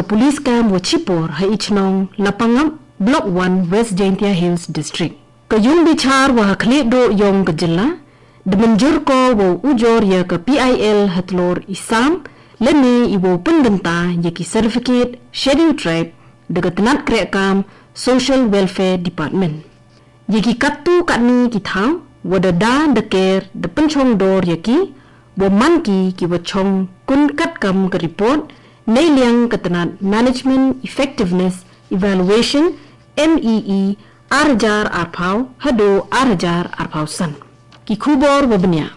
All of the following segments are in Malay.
Polis kam Wachipor hai ichnong lapangam Block 1 West Jaintia Hills District. Kayung bichar wa khlip do yong kejela demenjur ko wo ujor ya ke PIL hatlor isam leni iwo pendenta yaki certificate schedule tribe dekat tenat kreakam Social Welfare Department. Yaki katu katni kitau wada da deker de penchong dor yaki wo manki ki wachong kun kat kam ke report nei liang ketenat Management Effectiveness Evaluation MEE arjar arpau hado arjar arpau san. Ki khubor wabnya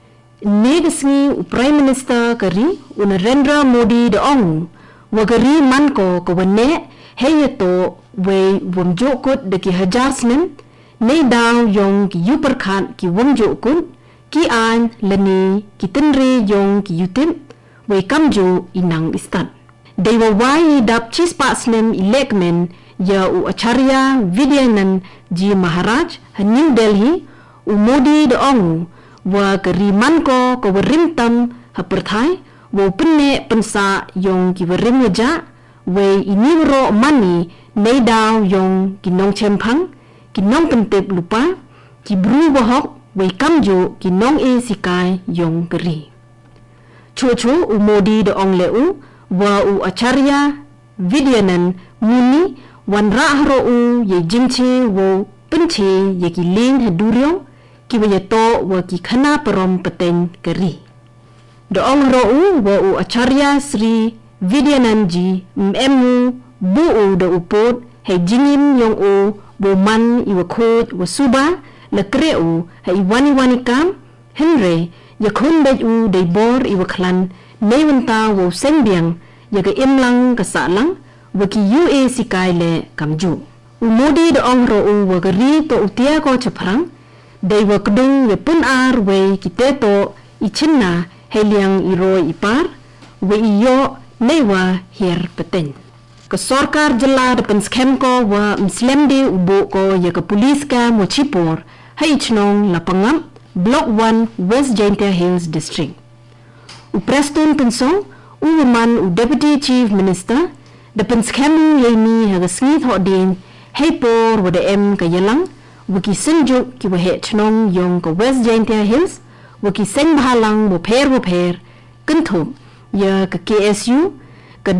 negasngi Prime Minister kari Narendra Modi de ong wagari manko ko wane heyato we wamjokut de ki hajar snem nei daw yong ki yuperkhat ki wamjokut ki an leni ki tenri yong ki yutim we kamju inang istat. They were why dap chispa snem electmen ya u Acharya Vidyanan Ji Maharaj ha New Delhi u Modi de ong wa keriman ko warimtam ha perthai wo penne pensa yong ki warim ja we iniro mani nei daw yong ki nong chempang ki nong pentep lupa ki bru wahok we kamju ki nong e sikai yong keri. Chocho u Modi de ong leu wa u Acharya Vidyanan muni wan rahro u ye jingche wo penche ye ki ling haduryo ki wayato wa ki khana parom pateng keri. De ong ro u wa u Acharya Sri Vidyananji mmemu bu u de upot he jingim yong u bo man iwa khoj wa suba la kre u he wani kam henre ya khun bej u de bor iwa khlan neiwanta wo senbiang ya ke imlang ka salang waki UA sikai le kamju. Modi de ong ro u wagari to utia ko chaprang dei wakdung we pun ar we kiteto ichinna heliang iro ipar we iyo newa hier peten. Ke sorkar jela de penskem ko wa muslim de ubo ko ya ke polis ka Wachipor hai chnong lapangam Block 1 West Jaintia Hills District. Preston pensong man u Deputy Chief Minister de penskemu yemi hagasngi thodin heipor wada em kayalang waki senjuk ki wahe chnong yong ka West Jaintia Hills waki seng bahalang wo pher kenthum ya ka KSU ka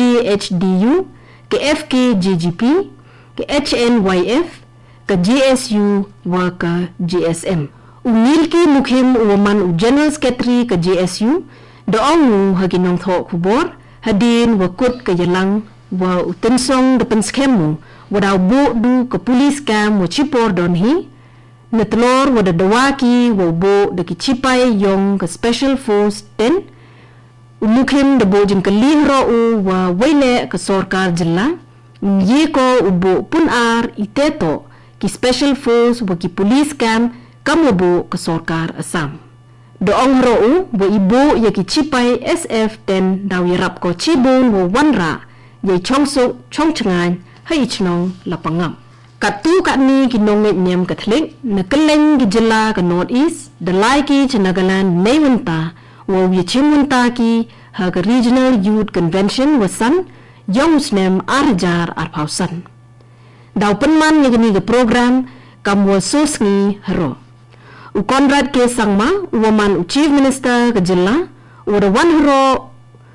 WGHDU ka FKGGP ka HNYF ka GSU wa ka GSM. Umilki mukhim uman u General Secretary ka GSU do ong haginong tho kubor hadin wakut kayalang wa utensong de penskemu wadaw bu du ke polis kam Wachipor donhi netlor wada dawaki wa bu de kichipai yong ke Special Force 10 umukhim de bo jing kalihro u wa wele ke sorkar jilla ye ko ubu pun ar iteto ki Special Force wa ki polis kam kamubu ke sorkar Assam. Doong rou bo ibu ye ki chipai SF10 daw yarap ko chibun wo wanra ye chongsuk chongchengan hai chnong lapangam. Katu katni ki nonget nyam Catholic na keleng ki jela ka North East dalai ki Chanagalan neiwanta wo ye chimunta ki ha ka Regional Youth Convention wasan yong snem arjar arpausan. Daw penman ye ni ke program kamwo sosngi haro. U Conrad K. Sangma, woman u Chief Minister ke jela, u da wan haro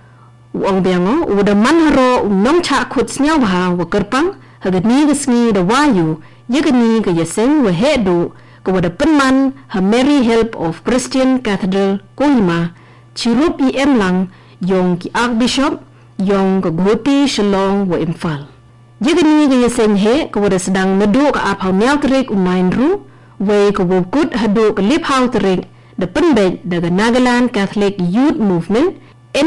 u ong biango, u da man haro u nong cha khut snyau ha wa kerpang, ha gani ke sngi da wayu, ye gani ke yeseng wa hedu, ke wada penman ha Mary Help of Christian Cathedral Kohima, chirup i emlang, yong ki Archbishop, yong ke Goti Shillong wa Imphal. Ye gani ke yeseng he, ke wada sedang nedu ke aphau nyal terik u Nainru, way ko wukut hadu ke lip hau terik de penbej daga Nagaland Catholic Youth Movement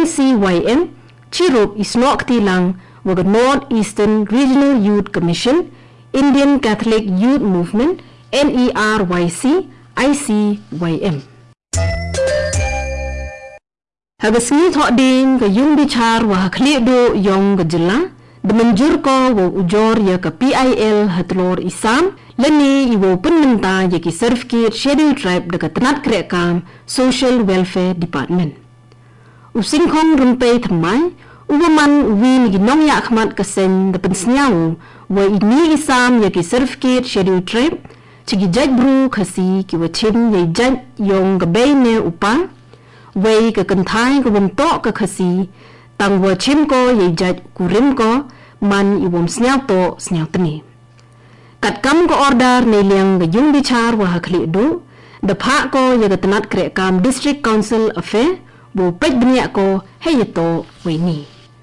NCYM chirup isnok tilang waga North Eastern Regional Youth Commission Indian Catholic Youth Movement NERYC ICYM. Hagasngi thoding ke yung bichar wa khli do yong ke jela demenjur ko wa ujor ya ke PIL hatlor isam leni iwo penmenta ya ki certificate schedule tribe dekat tenat kreakam Social Welfare Department. Usingkong rumpei thamai Uwaman win ginong ya khmat kasen da pensnyau wa ini isam ya ki certificate schedule tribe chigi jaj bru khasi ki wachim ye jaj yong gabay ne upa way ka kanthai ka bumto ka khasi tang wachim ko ye jaj kurim ko man iwom snyau to snyau tani kat kam ko order ne liang ga yung bichar wa hakli do da pha ko ya ga tanat kre kam district council affair bo pej bnia ko heyeto we ni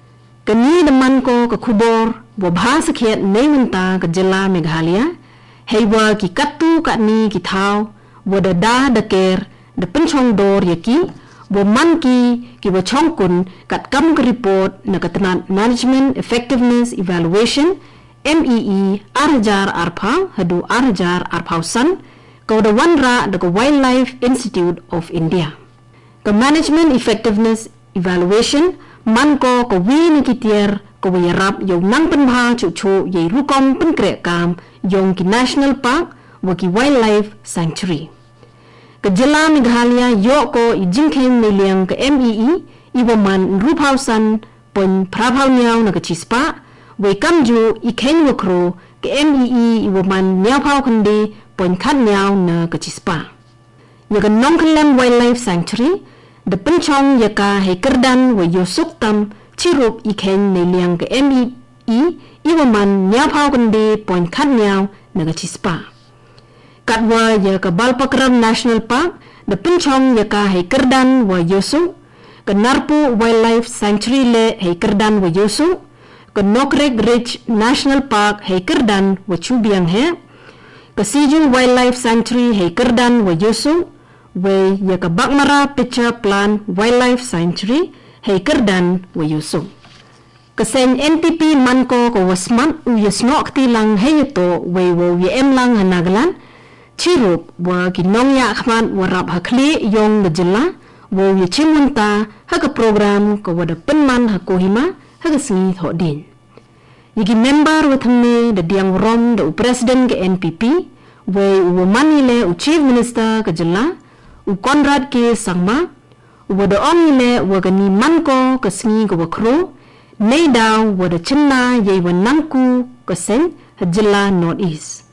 kani daman ko ka khubor bo bhasa khet neimanta ka jilla meghalaya heiwa ki kattu ka ni ki thau bo da da ker da penchong dor yaki bo man ki bo chong kun kat kam ka report na katanat management effectiveness evaluation MEE arjar arpau hadu arjar arpausan ko da wanra da Wildlife Institute of India ka management effectiveness evaluation man ko win kitier ko yarap yung nang penbha chu ye rukom penkre kam yung ki national park wa ki wildlife sanctuary ka jilla meghalaya yo ko ijingkhen niliang ka MEE iwaman rupausan pon prabhaw nyaw na ka chispa we kamju ikhen wakro ka MEE iwaman nyawpaw kundi pon khat nyaw na ka chispa yaga nongkhlem wildlife sanctuary da penchong yaka hekerdan wa yosuk tam chirup ikhen niliang ka MEE iwaman nyaphaw kundi point khat nyaw naga chispa katwa yaka Balpakram National Park da penchong yaka hekerdan wa yosuk ka Narpu Wildlife Sanctuary le hekerdan wa yosuk ka Nokrek Ridge National Park hekerdan wa chubiang he ka Siju Wildlife Sanctuary hekerdan wa yosuk we yaka Bakmara Picture Plan Wildlife Sanctuary hekerdan wa yusung kasen NTP manko ko wasman u yasno ktilang heyeto we wo yem lang hanaglan chirup wa kinong ya khman warap hakli yong gejela wo yichimunta haka program ko wada penman hakohima haka singi thodin yigi member wathamne da diang rom da president ke NPP we wo manile u chief minister gejela u Conrad ke sangma wada omile wagani manko kasngi go wakro nei daw wada chinna ye wanangku kasen hajilla north east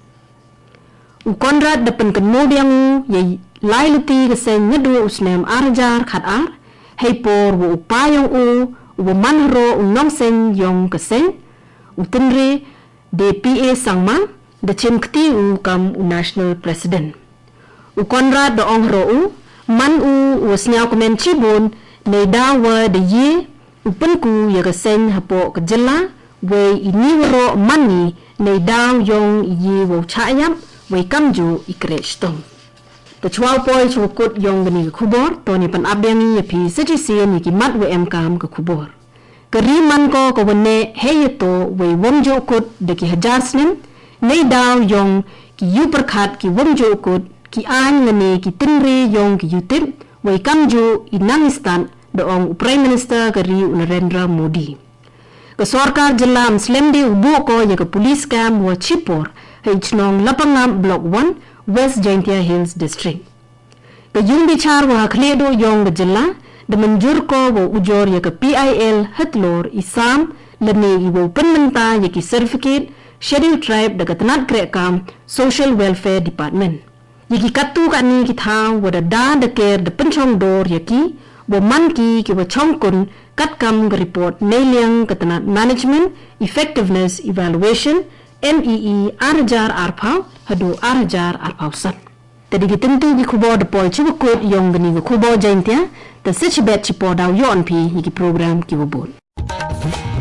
u Conrad dapan kanmodiang ye lailuti kasen nyedu usnem arjar khatar heipor wo upayong u manhro unongsen yong kasen u tenre DPA sangma da chimkti u kam u national president u Conrad da onghro u man u wasnyau komen chibun nei dawa de ye upenku ya kasen hapo kejela we ini waro mani nei daw yong ye wo chayam we kamju ikrechtom pachwal poi chukut yong gani khubor toni pan abyangi ya pi sejisi ni ki mat we em kam ka khubor kari man ko ko wone heyeto we womjo kut de ki hajar snem nei daw yong ki yu perkhat ki womjo kut ki an ngani ki tinri yong ki yutip wai kamju inangistan doong prime minister kari Narendra Modi ka sarkar jilla amslemdi ubu ko ya ka police camp wa chipor hichnong lapangam block 1 West Jaintia Hills district ka yung bichar wa khledo yong jilla da manjur ko wa ujor ya ka PIL hatlor isam lani iwo penmenta ya ki certificate schedule tribe da katanat krekam social welfare department yaki katu kani ki thang wada da da ker da penchong dor yaki bo man ki wa chong kun kat kam ga report neliang katana management effectiveness evaluation MEE arjar arpau hadu arjar arpau sat tadi ki tentu ki khubo da pol chu ko yong gani ko khubo jaintia ta sech bet chi po daw yon pi yaki program ki wo bol